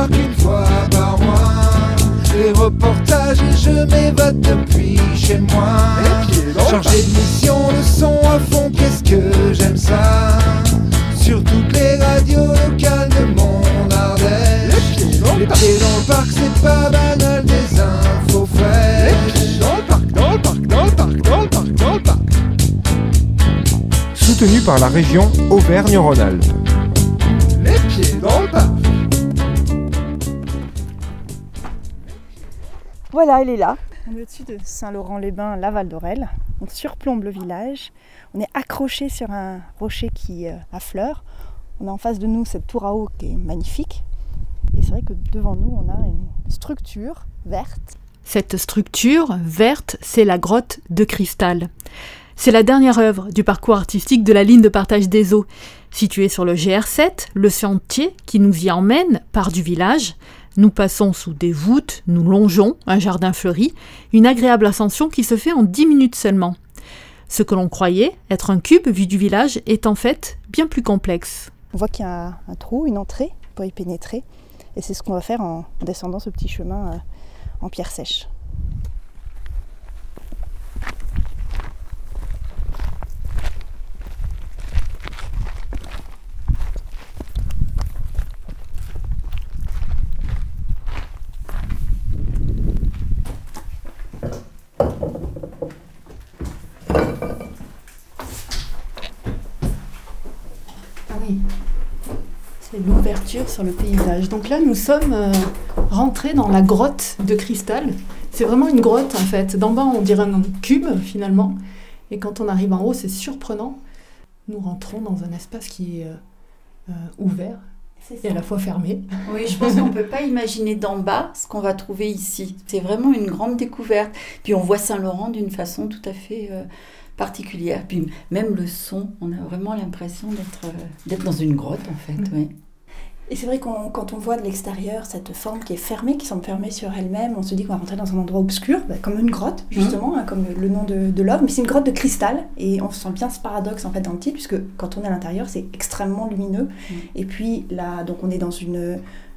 voir qu'une fois par mois. Les reportages et je m'évade depuis chez moi. Chargé de mission, le son à fond, qu'est-ce que j'aime ça. Sur toutes les radios locales de mon Ardèche. Les pieds dans le parc, c'est pas banal, des infos fraîches. Dans le parc, dans le parc, dans le parc, dans le parc, dans le parc. Soutenu par la région Auvergne-Rhône-Alpes. Les pieds dans le parc. Voilà, elle est là. On est au-dessus de Saint-Laurent-les-Bains, la Val d'Orel. On surplombe le village. On est accroché sur un rocher qui affleure. On a en face de nous cette tour à eau qui est magnifique. Et c'est vrai que devant nous, on a une structure verte. Cette structure verte, c'est la grotte de cristal. C'est la dernière œuvre du parcours artistique de la ligne de partage des eaux. Située sur le GR7, le sentier qui nous y emmène part du village. Nous passons sous des voûtes, nous longeons un jardin fleuri, une agréable ascension qui se fait en 10 minutes seulement. Ce que l'on croyait être un cube vu du village est en fait bien plus complexe. On voit qu'il y a un trou, une entrée pour y pénétrer. Et c'est ce qu'on va faire en descendant ce petit chemin en pierre sèche. Ah oui, c'est l'ouverture sur le paysage. Donc là, nous sommes rentrés dans la grotte de cristal. C'est vraiment une grotte en fait. D'en bas, on dirait un cube finalement. Et quand on arrive en haut, c'est surprenant. Nous rentrons dans un espace qui est ouvert et à la fois fermé. Oui, je pense qu'on ne peut pas imaginer d'en bas ce qu'on va trouver ici. C'est vraiment une grande découverte. Puis on voit Saint-Laurent d'une façon tout à fait particulière. Puis même le son, on a vraiment l'impression d'être dans une grotte en fait. Oui. Et c'est vrai quand on voit de l'extérieur cette forme qui est fermée, qui semble fermée sur elle-même, on se dit qu'on va rentrer dans un endroit obscur, comme une grotte justement, comme le nom de l'œuvre, mais c'est une grotte de cristal et on sent bien ce paradoxe en fait dans le titre, puisque quand on est à l'intérieur c'est extrêmement lumineux. Et puis là, donc on est dans une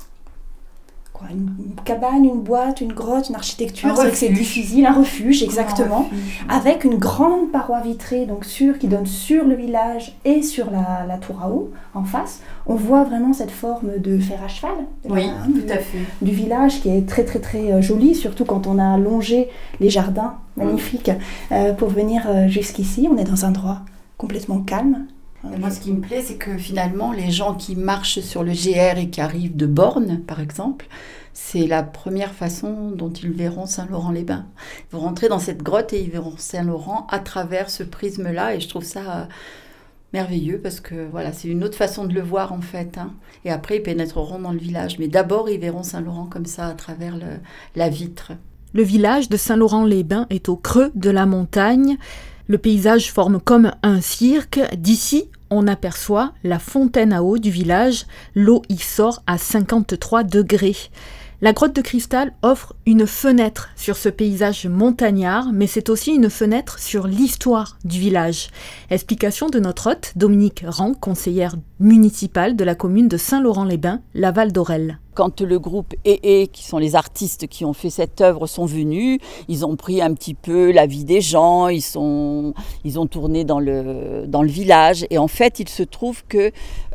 cabane, une boîte, une grotte, une architecture, c'est vrai que c'est difficile, un refuge exactement, avec une grande paroi vitrée donc qui donne sur le village et sur la tour à eau en face. On voit vraiment cette forme de fer à cheval tout à fait. Du village qui est très très très jolie, surtout quand on a longé les jardins magnifiques pour venir jusqu'ici. On est dans un endroit complètement calme. Et moi, ce qui me plaît, c'est que finalement, les gens qui marchent sur le GR et qui arrivent de Borne, par exemple, c'est la première façon dont ils verront Saint-Laurent-les-Bains. Ils vont rentrer dans cette grotte et ils verront Saint-Laurent à travers ce prisme-là. Et je trouve ça merveilleux parce que voilà, c'est une autre façon de le voir en fait. Et après, ils pénétreront dans le village. Mais d'abord, ils verront Saint-Laurent comme ça à travers la vitre. Le village de Saint-Laurent-les-Bains est au creux de la montagne. Le paysage forme comme un cirque. D'ici, on aperçoit la fontaine à eau du village. L'eau y sort à 53 degrés. La grotte de cristal offre une fenêtre sur ce paysage montagnard, mais c'est aussi une fenêtre sur l'histoire du village. Explication de notre hôte, Dominique Rang, conseillère municipale de la commune de Saint-Laurent-les-Bains, la Val d'Orel. Quand le groupe EE, qui sont les artistes qui ont fait cette œuvre, sont venus, ils ont pris un petit peu la vie des gens, ils ont tourné dans le village. Et en fait, il se trouve que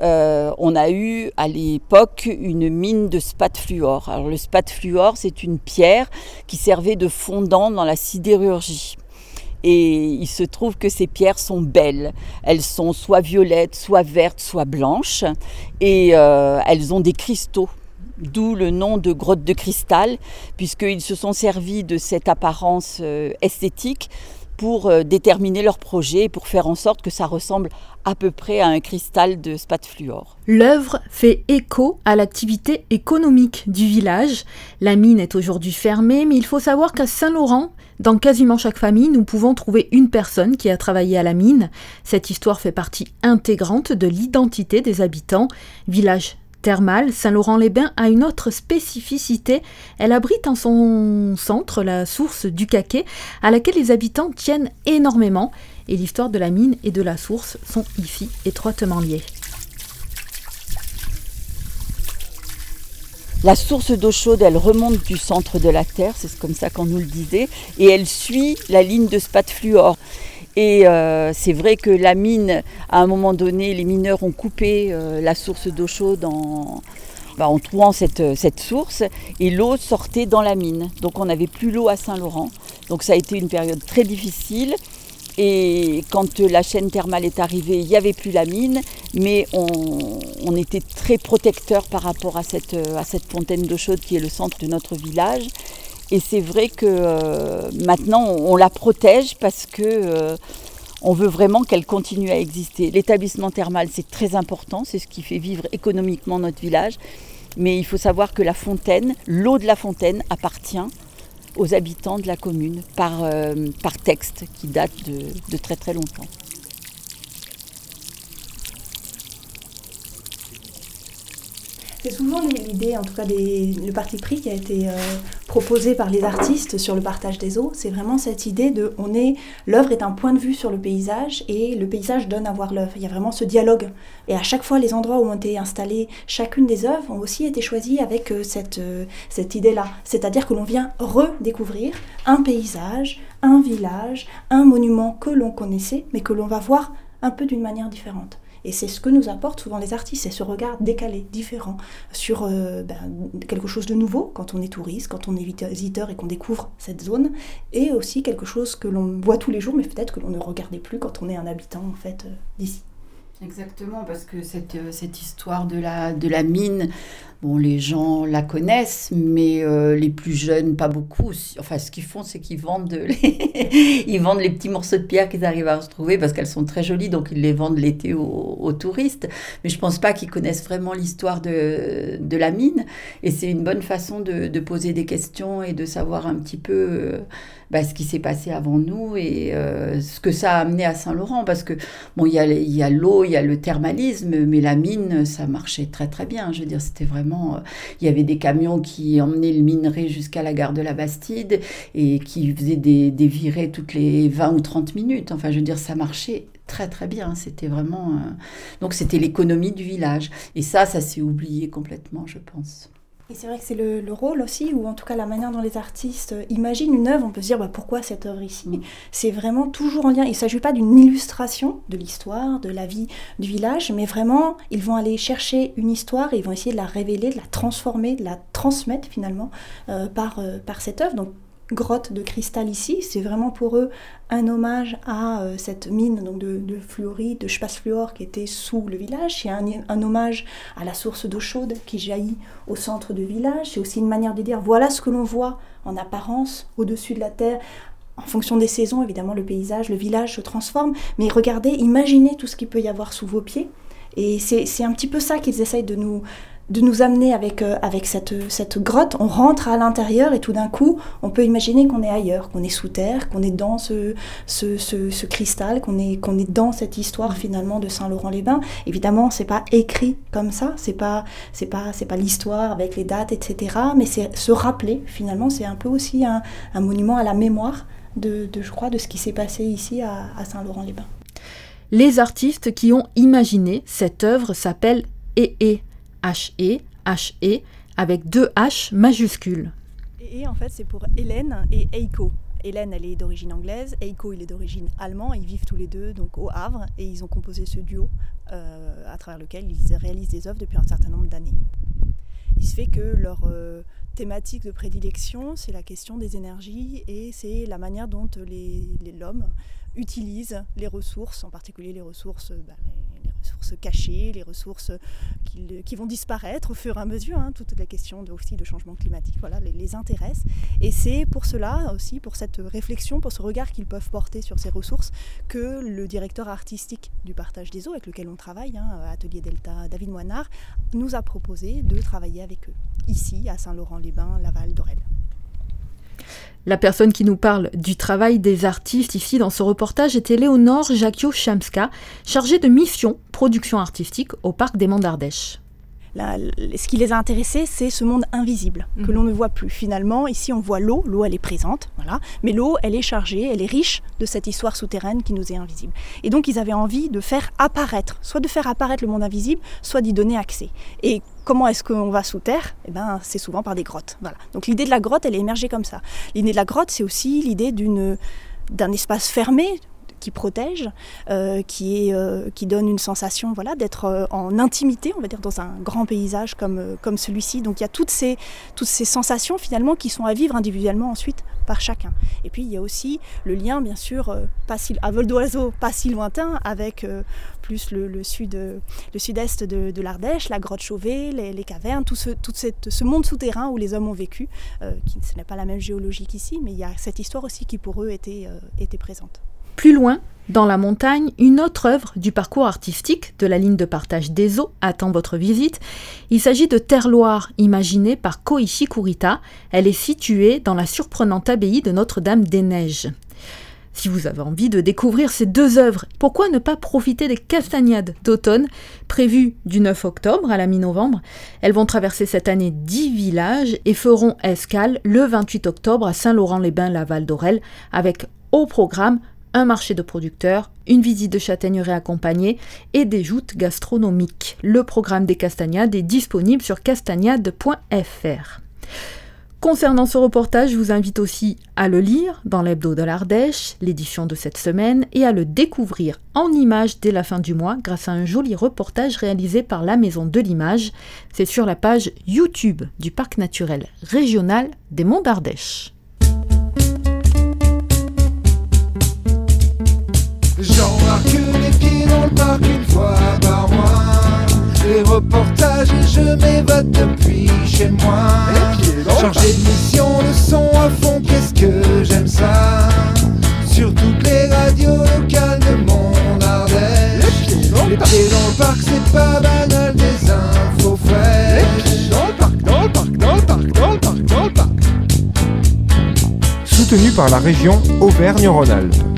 on a eu à l'époque une mine de spathfluor. Alors le spathfluor, c'est une pierre qui servait de fondant dans la sidérurgie. Et il se trouve que ces pierres sont belles. Elles sont soit violettes, soit vertes, soit blanches. Et elles ont des cristaux. D'où le nom de grotte de cristal, puisqu'ils se sont servis de cette apparence esthétique pour déterminer leur projet et pour faire en sorte que ça ressemble à peu près à un cristal de spathfluor. L'œuvre fait écho à l'activité économique du village. La mine est aujourd'hui fermée, mais il faut savoir qu'à Saint-Laurent, dans quasiment chaque famille, nous pouvons trouver une personne qui a travaillé à la mine. Cette histoire fait partie intégrante de l'identité des habitants. Village thermale, Saint-Laurent-les-Bains a une autre spécificité. Elle abrite en son centre la source du Caquet, à laquelle les habitants tiennent énormément. Et l'histoire de la mine et de la source sont ici étroitement liées. La source d'eau chaude, elle remonte du centre de la Terre, c'est comme ça qu'on nous le disait, et elle suit la ligne de spathfluor. Et c'est vrai que la mine, à un moment donné, les mineurs ont coupé la source d'eau chaude en trouvant cette source, et l'eau sortait dans la mine. Donc on n'avait plus l'eau à Saint-Laurent. Donc ça a été une période très difficile. Et quand la chaîne thermale est arrivée, il n'y avait plus la mine, mais on était très protecteurs par rapport à cette fontaine d'eau chaude qui est le centre de notre village. Et c'est vrai que maintenant on la protège parce que on veut vraiment qu'elle continue à exister. L'établissement thermal, c'est très important, c'est ce qui fait vivre économiquement notre village. Mais il faut savoir que l'eau de la fontaine appartient aux habitants de la commune par texte qui date de très très longtemps. C'est souvent l'idée, en tout cas le parti pris qui a été proposé par les artistes sur le partage des eaux. C'est vraiment cette idée de l'œuvre est un point de vue sur le paysage et le paysage donne à voir l'œuvre. Il y a vraiment ce dialogue. Et à chaque fois, les endroits où ont été installés chacune des œuvres ont aussi été choisis avec cette idée-là. C'est-à-dire que l'on vient redécouvrir un paysage, un village, un monument que l'on connaissait, mais que l'on va voir un peu d'une manière différente. Et c'est ce que nous apportent souvent les artistes, c'est ce regard décalé, différent, sur quelque chose de nouveau quand on est touriste, quand on est visiteur et qu'on découvre cette zone, et aussi quelque chose que l'on voit tous les jours, mais peut-être que l'on ne regardait plus quand on est un habitant en fait, d'ici. Exactement, parce que cette histoire de la mine, bon, les gens la connaissent, mais les plus jeunes, pas beaucoup. Enfin, ce qu'ils font, c'est qu'ils vendent ils vendent les petits morceaux de pierre qu'ils arrivent à retrouver parce qu'elles sont très jolies, donc ils les vendent l'été aux touristes. Mais je pense pas qu'ils connaissent vraiment l'histoire de la mine. Et c'est une bonne façon de poser des questions et de savoir un petit peu ce qui s'est passé avant nous et ce que ça a amené à Saint-Laurent. Parce que, bon, il y a l'eau, il y a le thermalisme, mais la mine, ça marchait très très bien. Je veux dire, c'était vraiment... il y avait des camions qui emmenaient le minerai jusqu'à la gare de la Bastide et qui faisaient des virées toutes les 20 ou 30 minutes. Enfin, je veux dire, ça marchait très très bien. C'était vraiment... Donc, c'était l'économie du village. Et ça s'est oublié complètement, je pense. Et c'est vrai que c'est le rôle aussi, ou en tout cas la manière dont les artistes imaginent une œuvre, on peut se dire pourquoi cette œuvre ici. C'est vraiment toujours en lien, il ne s'agit pas d'une illustration de l'histoire, de la vie du village, mais vraiment ils vont aller chercher une histoire et ils vont essayer de la révéler, de la transformer, de la transmettre finalement par cette œuvre. Donc grotte de cristal ici, c'est vraiment pour eux un hommage à cette mine donc de fluorite, de spathfluor qui était sous le village. C'est un hommage à la source d'eau chaude qui jaillit au centre du village. C'est aussi une manière de dire voilà ce que l'on voit en apparence au-dessus de la terre. En fonction des saisons, évidemment, le paysage, le village se transforme. Mais regardez, imaginez tout ce qu'il peut y avoir sous vos pieds. Et c'est un petit peu ça qu'ils essayent de nous amener avec cette grotte. On rentre à l'intérieur et tout d'un coup, on peut imaginer qu'on est ailleurs, qu'on est sous terre, qu'on est dans ce cristal, qu'on est dans cette histoire finalement de Saint-Laurent-les-Bains. Évidemment, c'est pas écrit comme ça, c'est pas l'histoire avec les dates, etc. Mais c'est se rappeler finalement, c'est un peu aussi un monument à la mémoire je crois, de ce qui s'est passé ici à Saint-Laurent-les-Bains. Les artistes qui ont imaginé cette œuvre s'appellent H-E, avec 2 H majuscules. Et en fait, c'est pour Hélène et Eiko. Hélène, elle est d'origine anglaise, Eiko, il est d'origine allemand. Ils vivent tous les deux donc au Havre et ils ont composé ce duo à travers lequel ils réalisent des œuvres depuis un certain nombre d'années. Il se fait que leur thématique de prédilection, c'est la question des énergies et c'est la manière dont l'homme utilise les ressources, en particulier les ressources cachées, les ressources qui vont disparaître au fur et à mesure. Toute la question aussi de changement climatique les intéresse. Et c'est pour cela aussi, pour cette réflexion, pour ce regard qu'ils peuvent porter sur ces ressources, que le directeur artistique du partage des eaux, avec lequel on travaille, Atelier Delta, David Moinard, nous a proposé de travailler avec eux, ici à Saint-Laurent-les-Bains, Laval, Dorel. La personne qui nous parle du travail des artistes ici dans ce reportage est Éléonore Jacquio-Chamska, chargée de mission production artistique au Parc des Monts d'Ardèche. ce qui les a intéressés, c'est ce monde invisible que l'on ne voit plus. Finalement, ici, on voit l'eau. L'eau, elle est présente, voilà. Mais l'eau, elle est chargée, elle est riche de cette histoire souterraine qui nous est invisible. Et donc, ils avaient envie de faire apparaître, soit de faire apparaître le monde invisible, soit d'y donner accès. Et comment est-ce qu'on va sous terre ? C'est souvent par des grottes. Voilà. Donc, l'idée de la grotte, elle est émergée comme ça. L'idée de la grotte, c'est aussi l'idée d'un espace fermé, qui protège, qui donne une sensation d'être en intimité, on va dire, dans un grand paysage comme celui-ci. Donc il y a toutes ces sensations finalement qui sont à vivre individuellement ensuite par chacun. Et puis il y a aussi le lien, bien sûr, à vol d'oiseau, pas si lointain, avec plus le sud-est de l'Ardèche, la grotte Chauvet, les cavernes, tout ce monde souterrain où les hommes ont vécu, ce n'est pas la même géologie qu'ici, mais il y a cette histoire aussi qui pour eux était présente. Plus loin, dans la montagne, une autre œuvre du parcours artistique de la ligne de partage des eaux attend votre visite. Il s'agit de Terre-Loire, imaginée par Koichi Kurita. Elle est située dans la surprenante abbaye de Notre-Dame-des-Neiges. Si vous avez envie de découvrir ces deux œuvres, pourquoi ne pas profiter des castagnades d'automne prévues du 9 octobre à la mi-novembre ? Elles vont traverser cette année 10 villages et feront escale le 28 octobre à Saint-Laurent-les-Bains-la-Val d'Aurelle avec au programme un marché de producteurs, une visite de châtaigneraie accompagnée et des joutes gastronomiques. Le programme des castagnades est disponible sur castagnade.fr. Concernant ce reportage, je vous invite aussi à le lire dans l'Hebdo de l'Ardèche, l'édition de cette semaine, et à le découvrir en images dès la fin du mois grâce à un joli reportage réalisé par la Maison de l'Image. C'est sur la page YouTube du Parc naturel régional des Monts d'Ardèche. J'embarque les pieds dans le parc une fois par mois. Les reportages et je m'évade depuis chez moi. Chargé de mission, le son à fond, qu'est-ce que j'aime ça. Sur toutes les radios locales de mon Ardèche. Les pieds dans le parc, c'est pas banal, des infos fraîches. Les pieds dans le parc, dans le parc, dans le parc, dans le parc, dans le parc. Soutenu par la région Auvergne-Rhône-Alpes.